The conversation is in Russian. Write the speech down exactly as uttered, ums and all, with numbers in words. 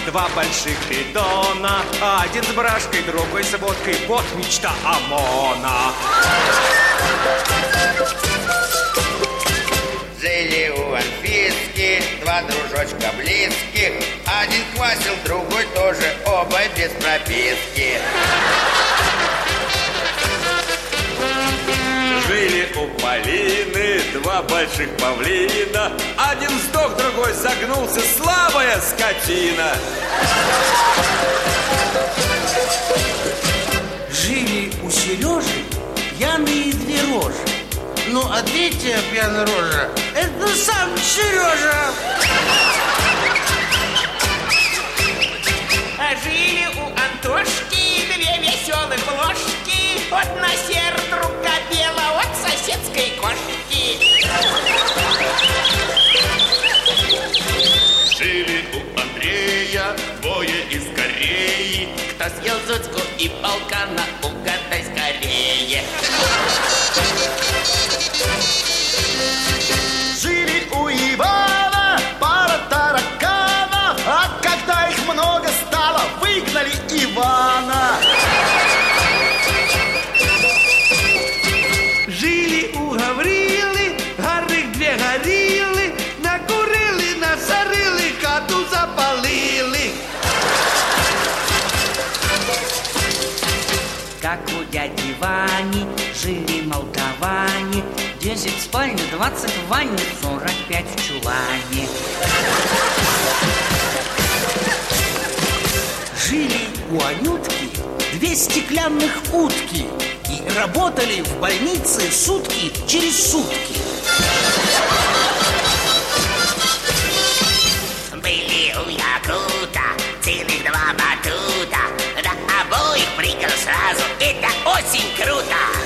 два больших бидона, один с брашкой, другой с водкой. Вот мечта ОМОНа. Жили у Анфиски два дружочка близких. Один квасил, другой тоже, оба без прописки. Жили у Полины два больших павлина. Один сдох, другой согнулся, слабая скотина. Жили у Сережи пьяные две рожи. Ну, а третья пьяная рожа — это сам Сережа. А жили у Антошки две веселых ложки. От на сер друг кобела, от соседской кошки. Жили у Андрея двое из Кореи. Кто съел Зуцку и полкана, угадай скорее. Жили у Ивана пара тараканов, а когда их много стало, выгнали Ивана. Жили у Гаврилы гарных две гориллы. Накурили, насорили, хату запалили. Как у дяди Вани жили молдаване. Десять в спальне, двадцать в ванне, сорок пять в чулане. Жили у Анютки две стеклянных утки. И работали в больнице сутки через сутки. Были у Якута целых два батута. Да обоих прыгал сразу, это очень круто.